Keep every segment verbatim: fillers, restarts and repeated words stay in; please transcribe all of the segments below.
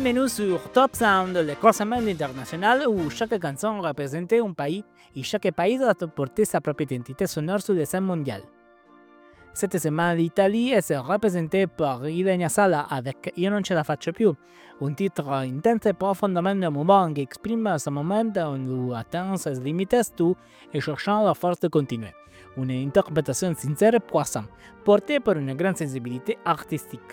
Bienvenue sur Top Sound, le classement international où chaque chanson représente un pays et chaque pays a porté sa propre identité sonore sur la scène mondiale. Cette semaine, l'Italie est représentée par Ilenia Sala avec Io non ce la faccio più, un titre intense et profondément émouvant qui exprime ce moment où atteint ses limites tout et cherchant la force de continuer. Une interprétation sincère et poissante, portée par une grande sensibilité artistique.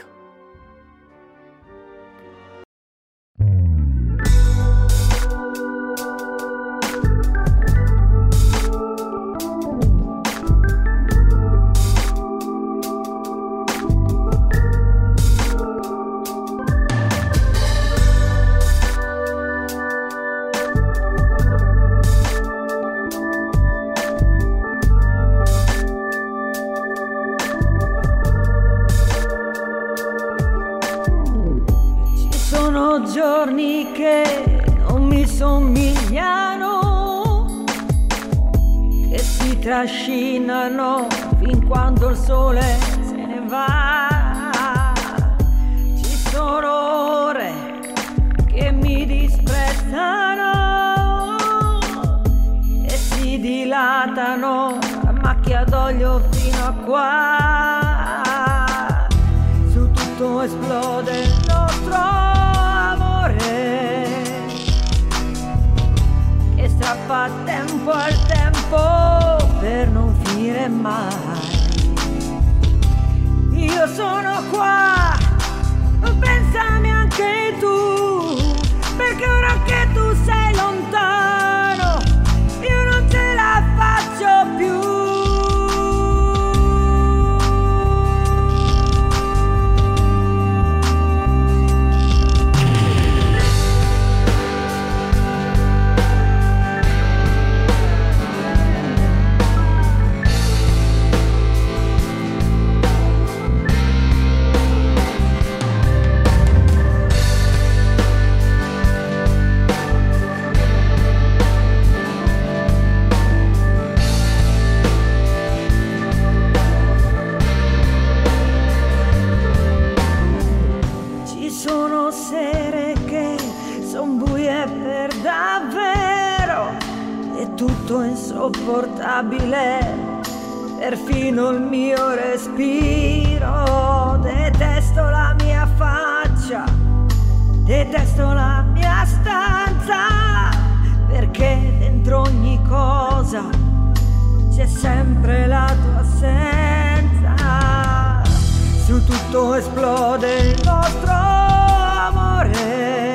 Giorni che non mi somigliano, che si trascinano fin quando il sole se ne va. Ci sono ore che mi disprezzano e si dilatano a macchia d'olio fino a qua. Su tutto esplode il nostro che strappa tempo al tempo per non finire mai. Io sono qua, pensami anche tu, perché ora che tu sei lontano io non ce la faccio più. Tutto insopportabile, perfino il mio respiro. Detesto la mia faccia, detesto la mia stanza, perché dentro ogni cosa c'è sempre la tua assenza. Su tutto esplode il nostro amore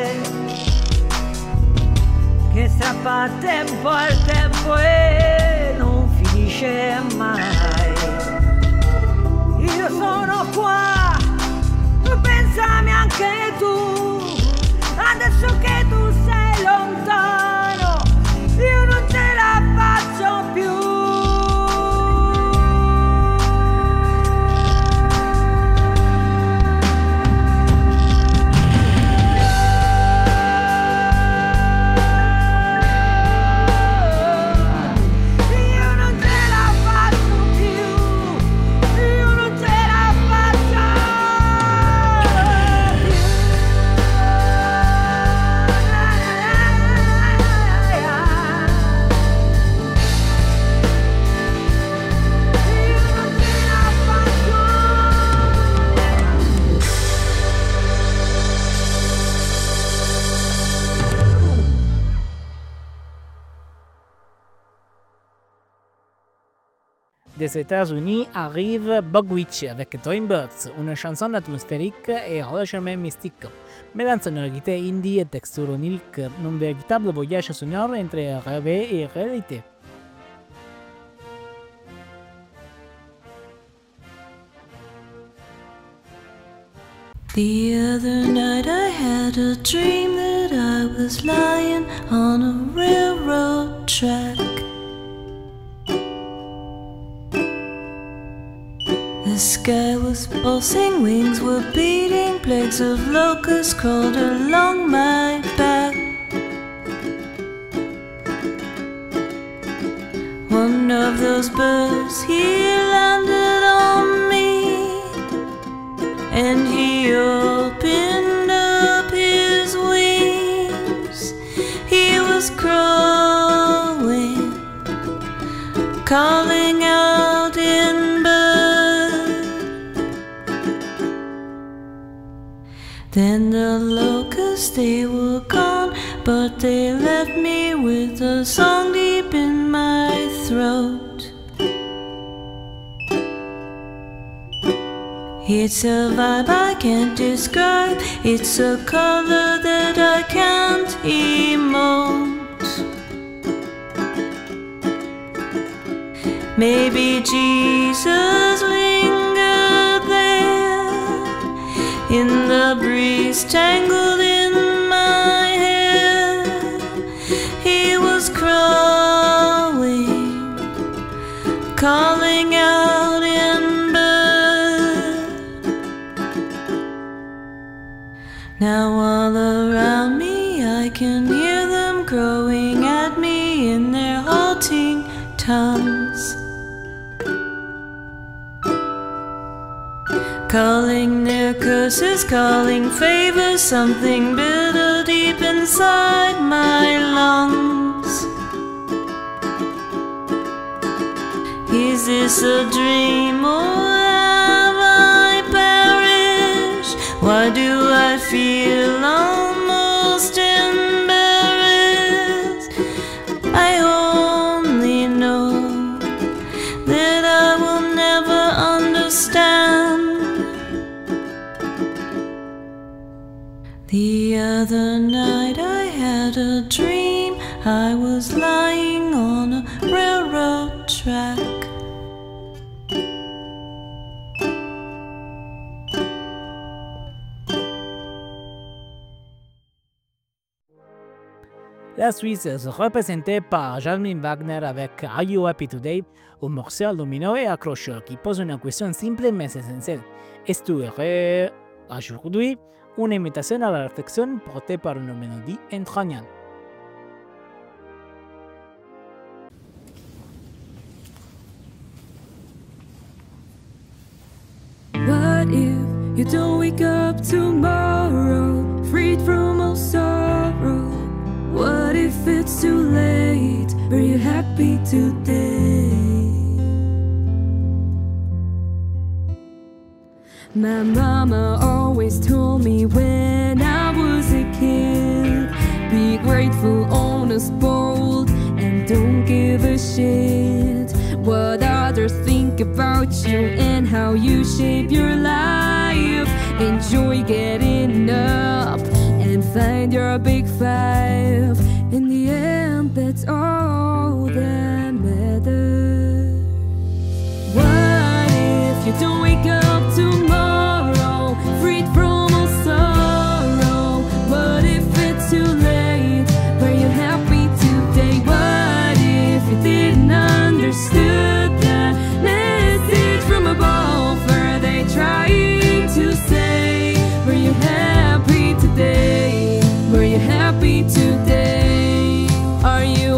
che strappa tempo al tempo e non finisce mai. Io sono qua, pensami anche tu, adesso che tu sei lontano io non ce la faccio più. Des États-Unis arrive Bugwitch avec Dreambirds, une chanson atmosphérique et légèrement mystique, mêlant sonorité indie et texture onirique, un véritable voyage sonore entre rêve et réalité. The other night I had a dream that I was lying on a railroad track. The sky was pulsing, wings were beating, plagues of locusts crawled along my back. One of those birds, he landed on me, and he opened up his calling out in bed. Then the locusts, they were gone, but they left me with a song deep in my throat. It's a vibe I can't describe, it's a color that I can't emote. Maybe Jesus lingered there in the breeze tangled in my hair. He was crawling, calling out in bed. Now all around me I can hear them growing at me in their halting tongues, calling their curses, calling favors, something bitter deep inside my lungs. Is this a dream or have I perished? Why do I feel almost embarrassed? I only know that I will never understand. The other night I had a dream I was lying on a railroad track. La Suisse est représentée par Jasmine Wagner avec Are You Happy Today, un morceau lumineux et accrocheur qui pose une question simple mais essentielle. Es-tu heureux aujourd'hui? Une invitation à la réflexion portée par une mélodie entraînante. What if you don't wake up tomorrow, freed from all sorrow? What if it's too late? Are you happy today? My mama always told me when I was a kid, be grateful, honest, bold, and don't give a shit what others think about you and how you shape your life. Enjoy getting up and find your big five. In the end, that's all that matters. What if you don't wake up tomorrow, freed from all sorrow? What if it's too late? Were you happy today? What if you didn't understood the message from above? Are they trying to say, were you happy today? Were you happy today? Are you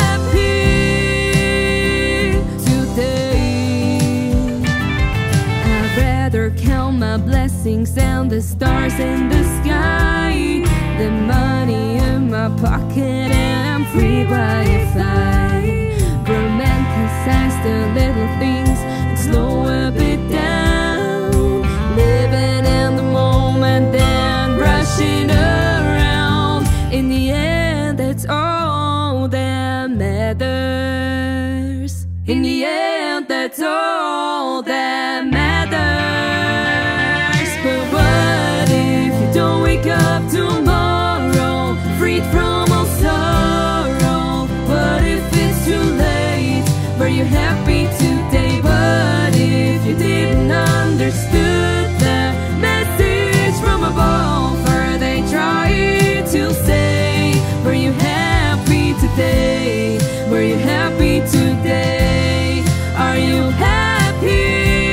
happy today? I'd rather count my blessings and the stars in the sky than money in my pocket and I'm free Wi-Fi. Romanticize the little things and slow a bit down, living in the moment then rushing around. In the end, that's all that matters. In the end, that's all that matters. But what if you don't wake up tomorrow, freed from all sorrow? What if it's too late? Were you happy today? What if you didn't understood the message from above? Are they trying to say, were you happy today? Were you happy today? Are you happy?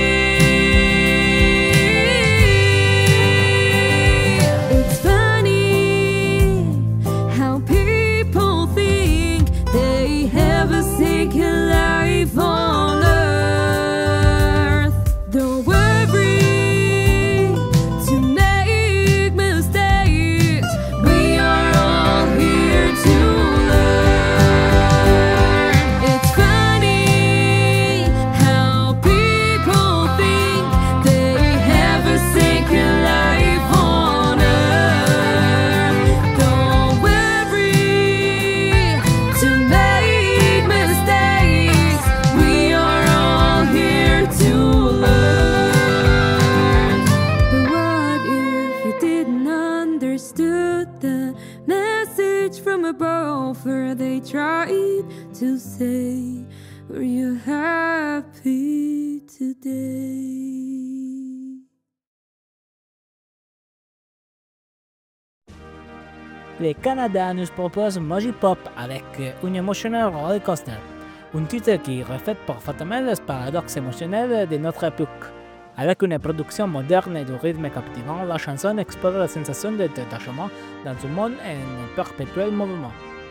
It's funny how people think they have a second life on over, they tried to say, were you happy today? Le Canada nous propose Moji Pop avec un Emotional Roller Coaster, un titre qui reflète parfaitement le paradoxe émotionnel de notre époque. Avec une production moderne et de rythme captivant, la chanson explore la sensation de détachement dans un monde en perpétuel mouvement.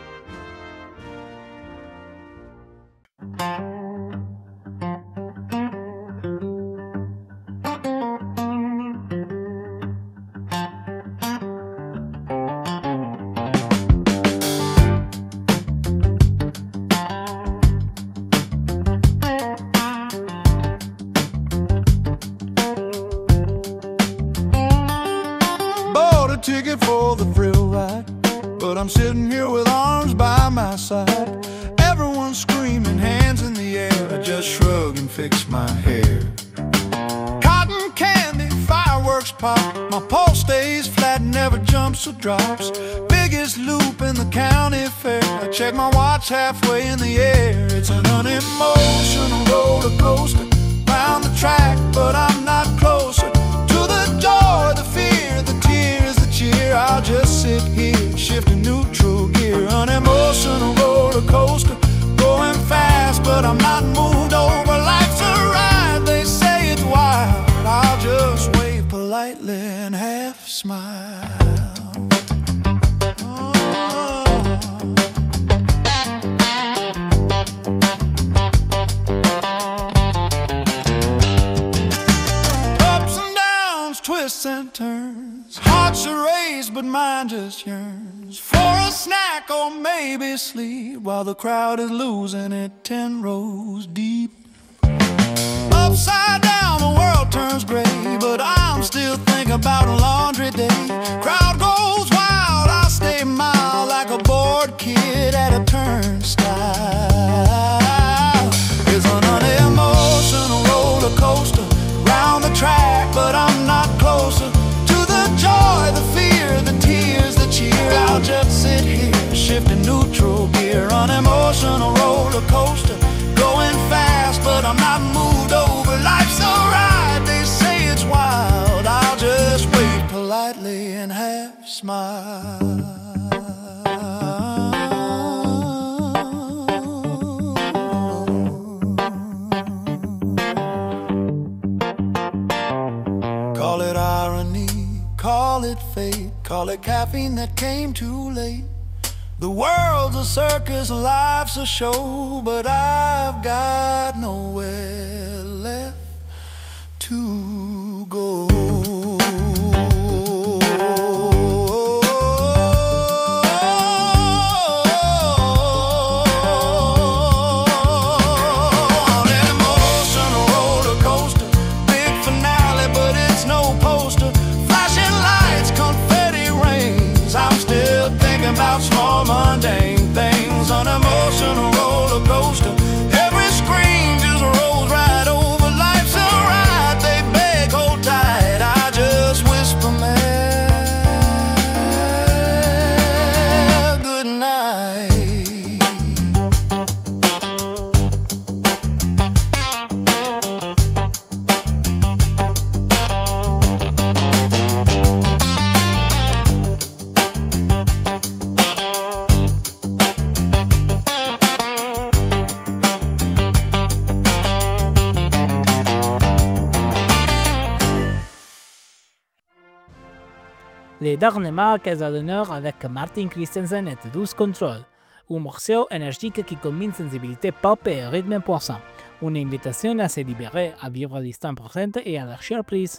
Ticket for the thrill ride, but I'm sitting here with arms by my side. Everyone's screaming, hands in the air. I just shrug and fix my hair. Cotton candy, fireworks pop. My pulse stays flat, never jumps or drops. Biggest loop in the county fair. I check my watch halfway in the air. It's an unemotional roller coaster round the track, but I'm not closer to the joy, the fear, the tears, the cheer. I'll just sit here, shifting neutral gear. Unemotional roller coaster, going fast, but I'm not moved over. Life's a ride, they say it's wild. I'll just wave politely and half smile. Twists and turns, hearts are raised but mine just yearns for a snack or maybe sleep, while the crowd is losing it ten rows deep. Upside down the world turns gray, but I'm still thinking about a laundry day. Crowd goes wild, I stay mild like a bored kid at a turnstile. It's an unemotional roller coaster round the track, but I'm not closer to the joy, the fear, the tears, the cheer. I'll just sit here, shifting neutral gear. Unemotional roller coaster, going fast, but I'm not moved over. Life's a ride, they say it's wild. I'll just wait politely and half smile. Call it irony, call it fate, call it caffeine that came too late. The world's a circus, life's a show, but I've got nowhere left to go. About small mundane things, unemotional roller coaster. Every screen just rolls right over. Life's a ride, they beg, hold tight. I just whisper, man, good night. Les dernières marques à l'honneur avec Martin Christensen et Lose Control, un morceau énergique qui combine sensibilité pop et rythme poisson, une invitation à se libérer, à vivre l'instant présent et à lâcher prise.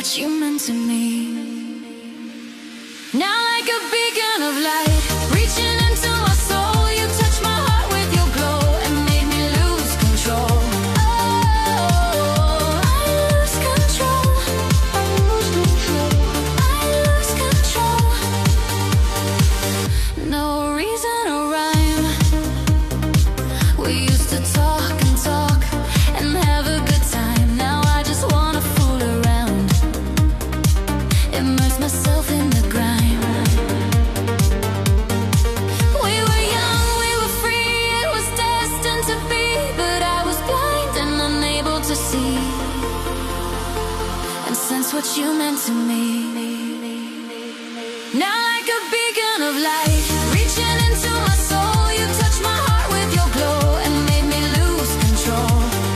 what you meant to me. Now like a beacon of light, reaching into my soul, you touch my heart with your glow and made me lose control. Oh, I lose control. I lose control. I lose control. No reason or rhyme. We used to talk and talk and have a good time. Now I just wanna fool around, immerse myself in the grind. What you meant to me. Now like a beacon of light, reaching into my soul, you touch my heart with your glow and made me lose control.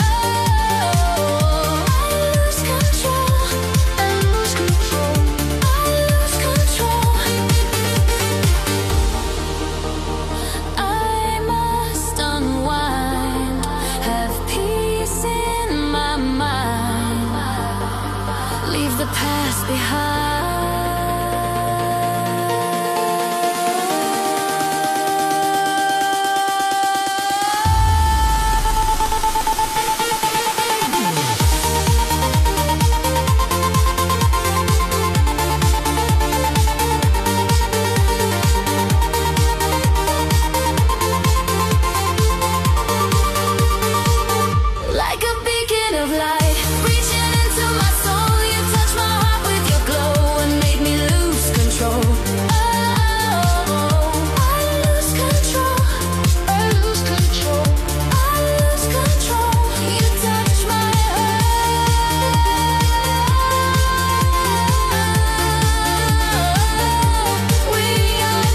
Oh, I lose control. I lose control. I lose control. I must unwind, have peace in my mind, leave the past behind. Like a beacon of light, reaching into my soul, you touch my heart with your glow and made me lose control. Oh, I lose control. I lose control. I lose control. You touch my heart. We are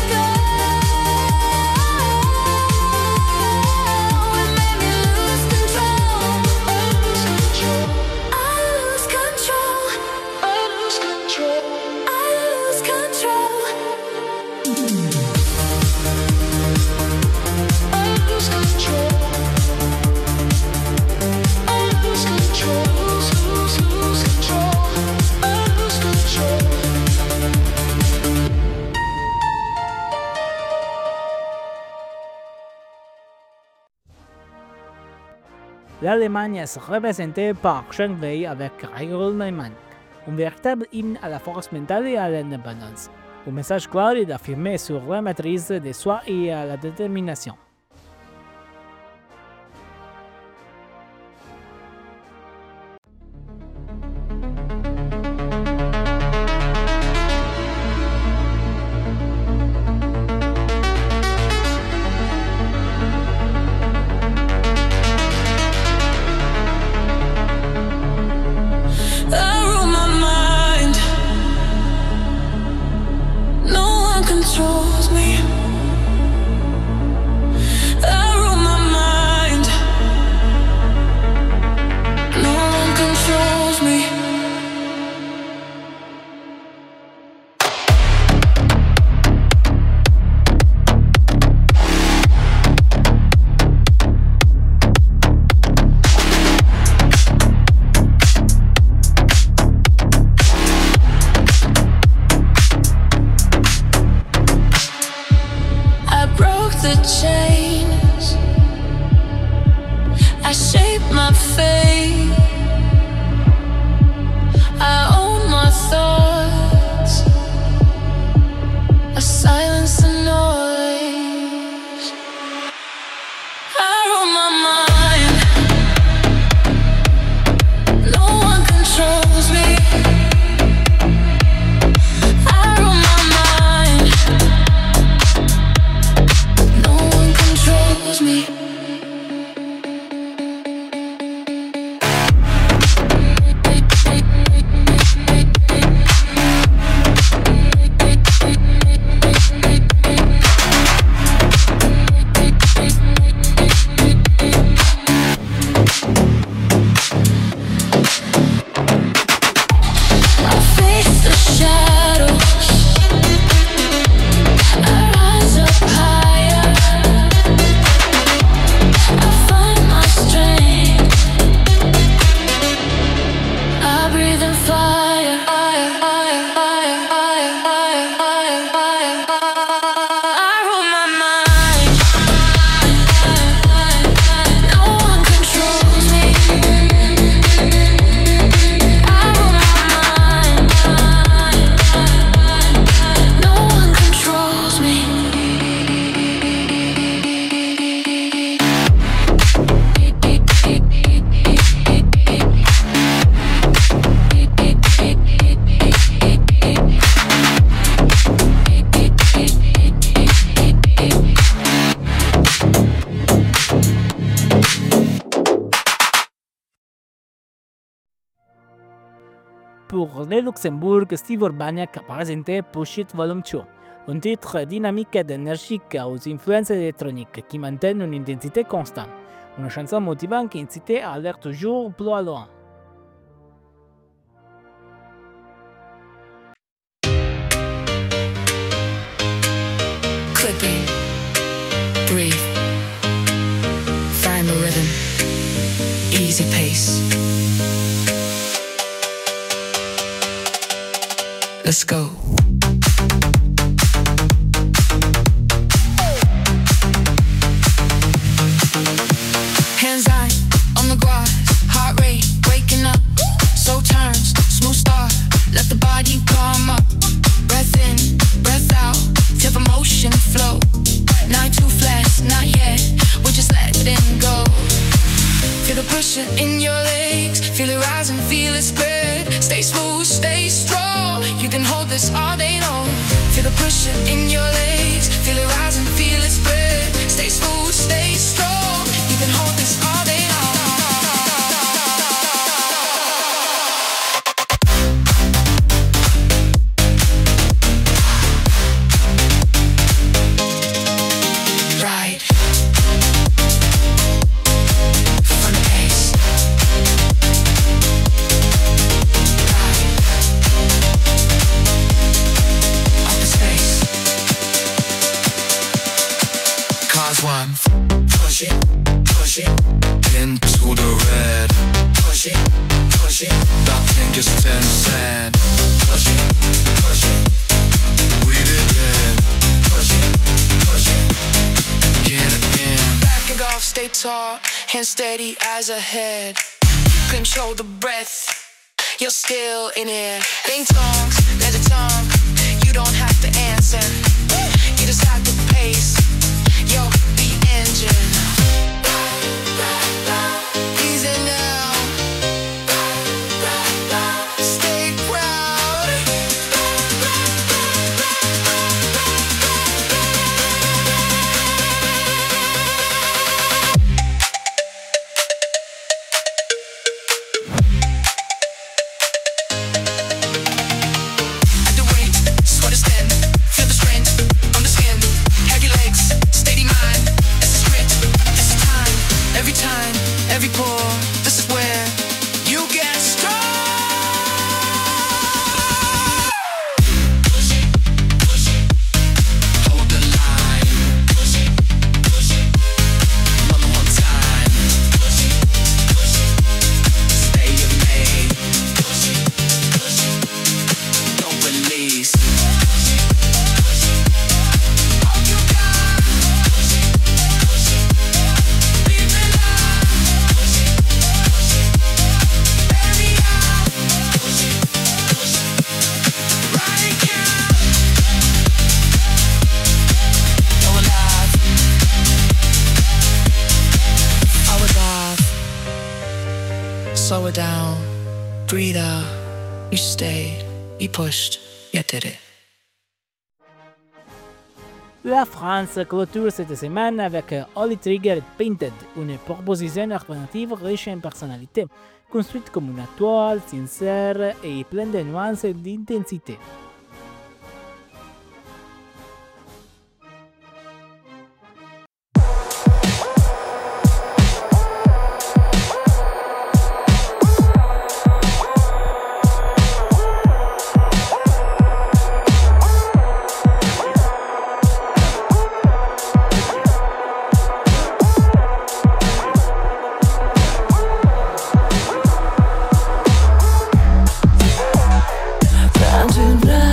gone. It made me lose control. I lose control. I lose control. I lose control. I lose control. I lose control. I lose control. Lose, lose, lose control. I lose control. L'Allemagne est représentée par Chen Wei avec Raoul Neumann, un véritable hymne à la force mentale et à l'indépendance. Un message clair est d'affirmer sur la maîtrise de soi et à la détermination. I rule my mind. No one controls me. I rule my mind. No one controls me. I broke the chains. I shaped my fate. I own my thoughts. I silence the noise. I rule my mind. No one controls me. I rule my mind. No one controls me. Pour le Luxembourg, Steve Urbaniak a présenté Push It Volume deux, un titre dynamique et énergique aux influences électroniques qui maintiennent une intensité constante, une chanson motivante qui incite à aller toujours plus loin. Clipping, breathe, find the rhythm, easy pace. Let's go. Hands high on the guard, heart rate waking up, slow turns, smooth start, let the body calm up. Breath in, breath out, feel the motion flow. Not too fast, not yet, we're just letting go. Feel the pressure in your legs, feel it rise and feel it spread. Stay smooth, stay strong, you can hold this all day long. Feel the pressure in your legs, feel it rise and feel it spread. Stay smooth, stay strong, you can hold this all day one. Push it, push it into the red. Push it, push it. That thing is ten cent. Push it, push it. We did it. Push it, push it. Get again. Back and off, stay tall, hands steady, eyes ahead. Control the breath, you're still in it. Think songs, let it talk. You don't have to answer. You just have to pace. Yo, the engine. Easy now. Stay proud. At the weight, sweat is thin. Feel the strength on the skin. Heavy legs, steady mind. It's a script, it's a time. Every time, every pour. This is where you get strong. Push it, push it. Hold the line. Push it, push it. One more time. Push it, push it. Stay amazed. Push it, push it. Don't release. Push it, push it. All you got. Push it, push it. Leave it out. Push it, push it. Bury out. Push it, push it. Right now. Go alive. Power off. Slow it down. Breathe out. You stayed. You pushed. You did it. La France clôture cette semaine avec Holy Trigger Painted, une proposition alternative riche en personnalité, construite comme une toile sincère et pleine de nuances et d'intensité. Round and round.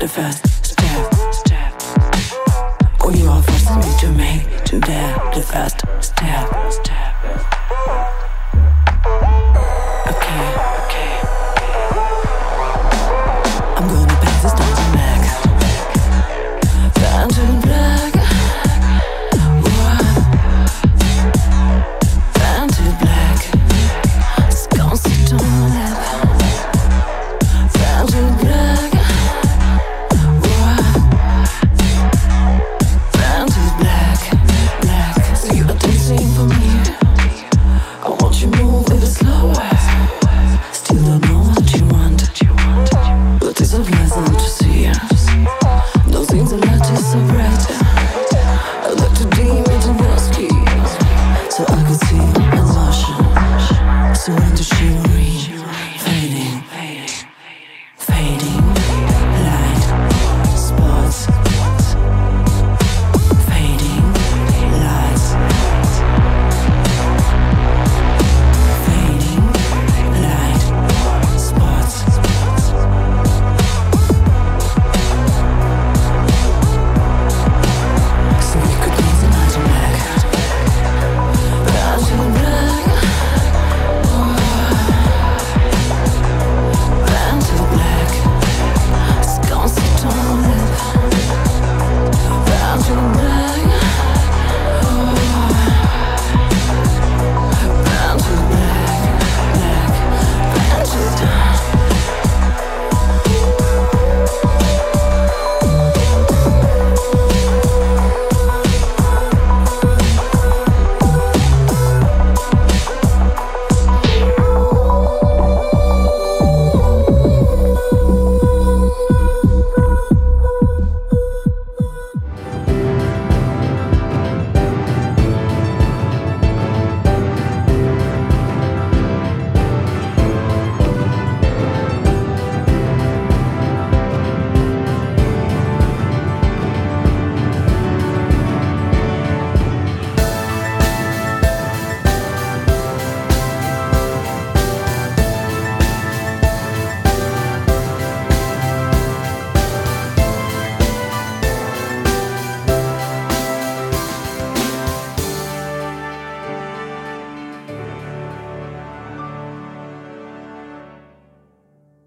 the first step, step. All you are forcing me to make to dare the first step, step.